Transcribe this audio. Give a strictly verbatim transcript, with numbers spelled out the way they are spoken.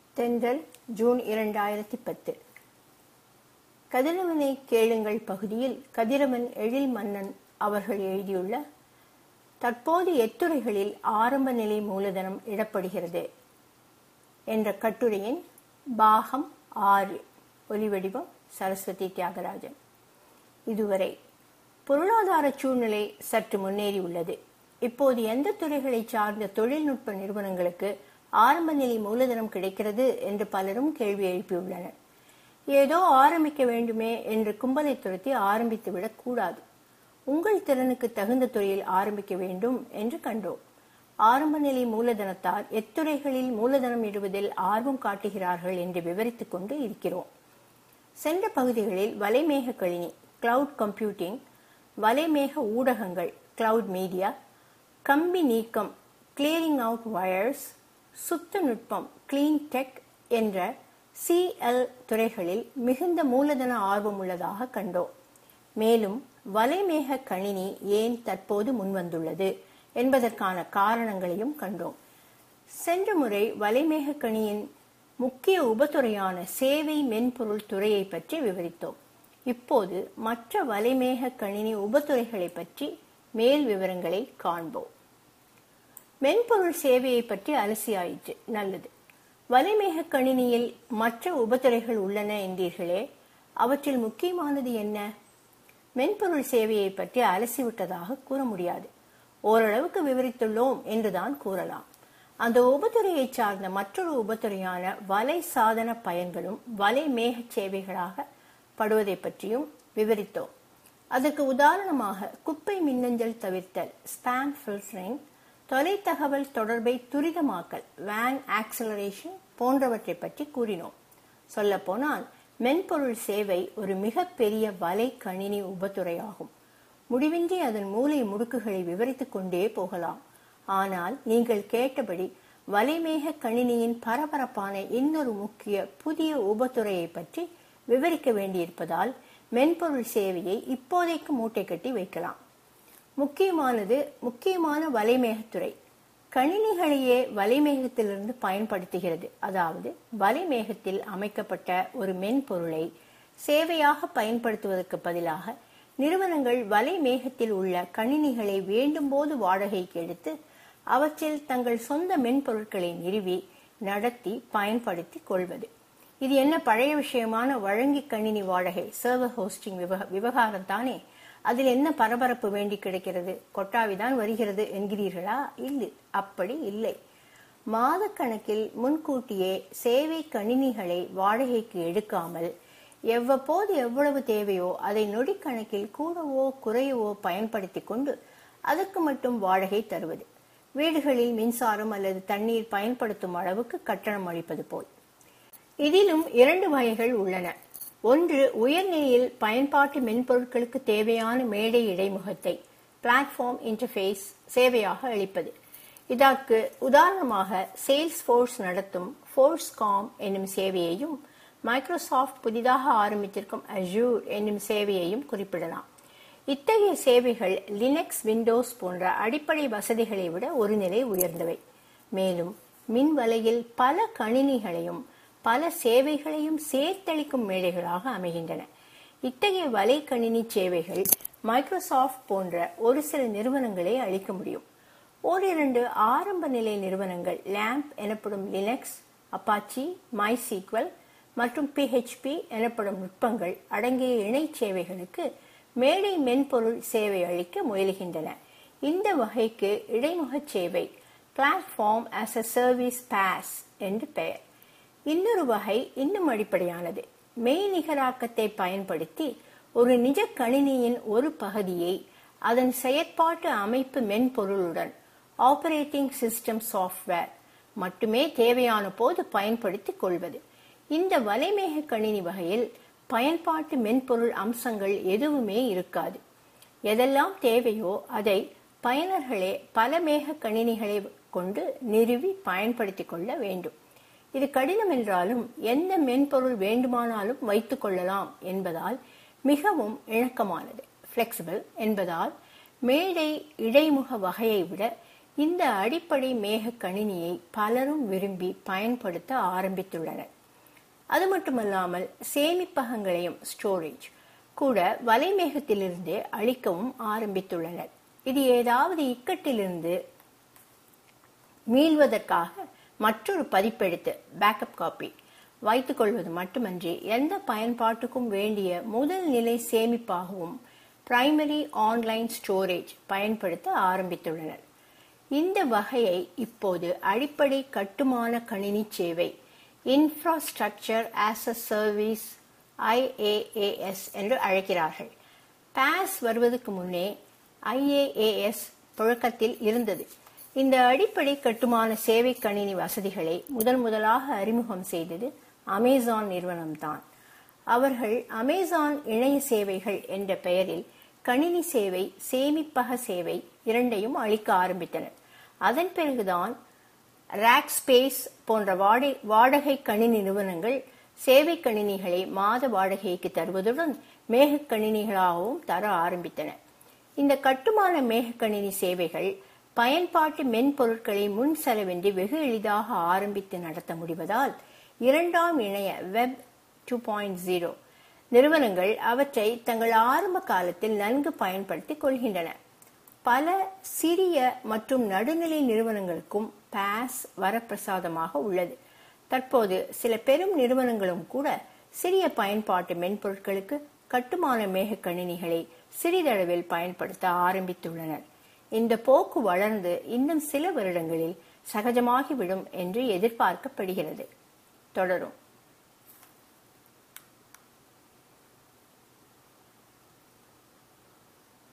தென்றல் ஜூன் இரண்டாயிரத்தி பத்து. கதிரவனை கேளுங்கள் பகுதியில் கதிரவன் எழில் மன்னன் அவர்கள் எழுதியுள்ள தற்போது எத்துறைகளில் ஆரம்ப நிலை மூலதனம் இடப்படுகிறது என்ற கட்டுரையின் பாகம் ஆறு. ஒலிவடிவம் சரஸ்வதி தியாகராஜன். இதுவரை பொருளாதார சூழ்நிலை சற்று முன்னேறி உள்ளது. இப்போது எந்த துறைகளை சார்ந்த தொழில்நுட்ப நிறுவனங்களுக்கு ஆரம்ப நிலை மூலதனம் கிடைக்கிறது என்று பலரும் கேள்வி எழுப்பியுள்ளனர். ஏதோ ஆரம்பிக்க வேண்டுமே என்று கும்பலை துரத்தி ஆரம்பித்து விடக் கூடாது. உங்கள் திறனுக்கு தகுந்த துறையில் ஆரம்பிக்க வேண்டும் என்று கண்டோம். ஆரம்ப நிலை மூலதனத்தார் எத்துறைகளில் மூலதனம் இடுவதில் ஆர்வம் காட்டுகிறார்கள் என்று விவரித்துக் கொண்டு இருக்கிறோம். சென்ற பகுதிகளில் வலைமேக கணினி கிளவுட் கம்ப்யூட்டிங், வலைமேக ஊடகங்கள் கிளவுட் மீடியா, கம்பி நீக்கம் கிளியரிங் அவுட் வயர்ஸ், சுத்த நுட்பம் கிளீன் டெக் என்ற சி எல் துறைகளில் மிகுந்த மூலதன ஆர்வம் உள்ளதாக கண்டோம். மேலும் வலைமேக கணினி ஏன் தற்போது முன்வந்துள்ளது என்பதற்கான காரணங்களையும் கண்டோம். சென்ற முறை வலைமேக கணினியின் முக்கிய உபத்துறையான சேவை மென்பொருள் துறையை பற்றி விவரித்தோம். இப்போது மற்ற வலைமேக கணினி உபத்துறைகளை பற்றி மேல் விவரங்களை காண்போம். மென்பொருள் சேவையை பற்றி அலசியாயிற்று, நல்லது. வலைமேக கணினியில் மற்ற உபத்துறைகள் உள்ளன என்றீர்களே, அவற்றில் முக்கியமானது என்ன? மென்பொருள் சேவையை பற்றி அலசிவிட்டதாக கூற முடியாது. ஓரளவுக்கு விவரித்துள்ளோம் என்றுதான் கூறலாம். அந்த உபத்துறையை சார்ந்த மற்றொரு உபத்துறையான வலை சாதன பயன்களும் வலைமேக சேவைகளாக படுவதை பற்றியும் விவரித்தோம். அதற்கு உதாரணமாக குப்பை மின்னஞ்சல் தவிர்த்தல் ஸ்பாம் ஃபில்டரிங், தொலைத்தகவல் தொடர்பை துரிதமாக்கல் வேன் ஆக்சலரேஷன் போன்றவற்றை பற்றி கூறினோம். சொல்ல போனால் மென்பொருள் சேவை ஒரு மிக பெரிய வலை கணினி உபத்துறையாகும். முடிவின்றி அதன் மூலை முடுக்குகளை விவரித்துக் கொண்டே போகலாம். ஆனால் நீங்கள் கேட்டபடி வலைமேக கணினியின் பரபரப்பான இன்னொரு முக்கிய புதிய உபத்துறையை பற்றி விவரிக்க வேண்டியிருப்பதால் மென்பொருள் சேவையை இப்போதைக்கு மூட்டை கட்டி வைக்கலாம். முக்கியமானது முக்கியமான வலைமேகத்துறை கணினிகளையே வலைமேகத்திலிருந்து பயன்படுத்துகிறது. அதாவது வலைமேகத்தில் அமைக்கப்பட்ட ஒரு மென்பொருளை சேவையாக பயன்படுத்துவதற்கு பதிலாக நிறுவனங்கள் வலைமேகத்தில் உள்ள கணினிகளை வேண்டும் போது வாடகைக்கு எடுத்து அவற்றில் தங்கள் சொந்த மென்பொருட்களை நிறுவி நடத்தி பயன்படுத்தி கொள்வது. இது என்ன பழைய விஷயமான வழங்கி கணினி வாடகை சர்வர் ஹோஸ்டிங் விவகாரம் தானே. அதில் என்ன பரபரப்பு வேண்டி கிடைக்கிறது? கொட்டாவிதான் வருகிறது என்கிறீர்களா? இல்லை, அப்படி இல்லை. மாத கணக்கில் முன்கூட்டியே சேவை கணினிகளை வாடகைக்கு எடுக்காமல் எவ்வப்போது எவ்வளவு தேவையோ அதை நொடி கணக்கில் கூடவோ குறையவோ பயன்படுத்தி கொண்டு அதற்கு மட்டும் வாடகை தருவது. வீடுகளில் மின்சாரம் அல்லது தண்ணீர் பயன்படுத்தும் அளவுக்கு கட்டணம் அளிப்பது போல். இதிலும் இரண்டு வகைகள் உள்ளன. ஒன்று, உயர்நிலையில் பயன்பாட்டு மென்பொருட்களுக்கு தேவையான மேடை இடைமுகத்தை பிளாட்ஃபார்ம் இன்டர்ஃபேஸ் சேவையாக அளிப்பது. இதற்கு உதாரணமாக சேல்ஸ் போர்ஸ் நடத்தும் ஃபோர்ஸ்காம் என்னும் சேவையையும் மைக்ரோசாஃப்ட் புதிதாக ஆரம்பித்திருக்கும் அஜூர் என்னும் சேவையையும் குறிப்பிடலாம். இத்தகைய சேவைகள் லினக்ஸ், விண்டோஸ் போன்ற அடிப்படை வசதிகளை விட ஒரு நிலை உயர்ந்தவை. மேலும் மின் வலையில் பல கணினிகளையும் பல சேவைகளையும் சேர்த்தளிக்கும் மேடைகளாக அமைகின்றன. இத்தகைய வலை கணினி சேவைகள் மைக்ரோசாஃப்ட் போன்ற ஒரு சில நிறுவனங்களே அளிக்க முடியும். ஓரிரண்டு ஆரம்ப நிலை நிறுவனங்கள் லேம்ப் எனப்படும் லினக்ஸ், அப்பாச்சி, மைசீக்வல் மற்றும் பி ஹெச் பி எனப்படும் நுட்பங்கள் அடங்கிய இணை சேவைகளுக்கு மேடை மென்பொருள் சேவை அளிக்க முயல்கின்றன. இந்த வகைக்கு இடைமுக சேவை platform as a service PaaS என்று பெயர். இன்னொரு வகை இன்னும் அடிப்படையானது. மெய்நிகராக்கத்தை பயன்படுத்தி ஒரு நிஜ கணினியின் ஒரு பகுதியை அதன் செயற்பாட்டு அமைப்பு மென்பொருளுடன் ஆபரேட்டிங் சிஸ்டம் சாஃப்ட்வேர் மட்டுமே தேவையான போது பயன்படுத்திக் கொள்வது. இந்த வலைமேக கணினி வகையில் பயன்பாட்டு மென்பொருள் அம்சங்கள் எதுவுமே இருக்காது. எதெல்லாம் தேவையோ அதை பயனர்களே பல மேக கணினிகளை கொண்டு நிறுவி பயன்படுத்திக் கொள்ள வேண்டும். இது கடினம் என்றாலும் எந்த மென்பொருள் வேண்டுமானாலும் வைத்துக் கொள்ளலாம் என்பதால் மிகவும் இணக்கமானது. பிளெக்சிபிள் என்பதால் மேடை இடைமுக வகையை விட இந்த அடிப்படை மேக கணினியை பலரும் விரும்பி பயன்படுத்த ஆரம்பித்துள்ளனர். அது மட்டுமல்லாமல் சேமிப்பகங்களையும் ஸ்டோரேஜ் கூட வலைமேகத்திலிருந்தே அளிக்கவும் ஆரம்பித்துள்ளனர். இது ஏதாவது இக்கட்டிலிருந்து மீள்வதற்காக மற்றொரு பதிப்பெடுத்து பேக்கப் காப்பி வைத்துக் கொள்வது மட்டுமன்றி எந்த பயன்பாட்டுக்கும் வேண்டிய முதல் நிலை சேமிப்பாகவும் பிரைமரி ஆன்லைன் ஸ்டோரேஜ் பயன்படுத்த ஆரம்பித்துள்ளனர். இந்த வகையை இப்போது அடிப்படை கட்டுமான கணினி சேவை infrastructure as a service I A A S என்று அழைக்கிறார்கள். பாஸ் வருவதற்கு முன்னே ஐ ஏ ஏ எஸ் புழக்கத்தில் இருந்தது. இந்த அடிப்படை கட்டுமான சேவை கணினி வசதிகளை முதன் முதலாக அறிமுகம் செய்தது அமேசான் நிறுவனம்தான். அவர்கள் அமேசான் இணைய சேவைகள் என்ற பெயரில் கணினி சேவை, சேமிப்பக சேவை இரண்டையும் அளிக்க ஆரம்பித்தனர். அதன் பிறகுதான் ராக் ஸ்பேஸ் போன்ற வாடகை வாடகை கணினி நிறுவனங்கள் சேவை கணினிகளை மாத வாடகைக்கு தருவதுடன் மேக கணினிகளாகவும் தர ஆரம்பித்தன. இந்த கட்டுமான மேக கணினி சேவைகள் பயன்பாட்டு மென்பொருட்களை முன் செலவின்றி வெகு எளிதாக ஆரம்பித்து நடத்த முடிவதால் இரண்டாம் இணைய வெப் டூ பாயிண்ட் ஜீரோ நிறுவனங்கள் அவற்றை தங்கள் ஆரம்ப காலத்தில் நன்கு பயன்படுத்திக் கொள்கின்றன. பல சிறிய மற்றும் நடுநிலை நிறுவனங்களுக்கும் பாஸ் வரப்பிரசாதமாக உள்ளது. தற்போது சில பெரும் நிறுவனங்களும் கூட சிறிய பயன்பாட்டு மென்பொருட்களுக்கு கட்டுமான மேக கணினிகளை சிறிதளவில் பயன்படுத்த ஆரம்பித்துள்ளனர். இந்த போக்கு வளர்ந்து இன்னும் சில வருடங்களில் சகஜமாகிவிடும் என்று எதிர்பார்க்கப்படுகிறது. தொடரும்.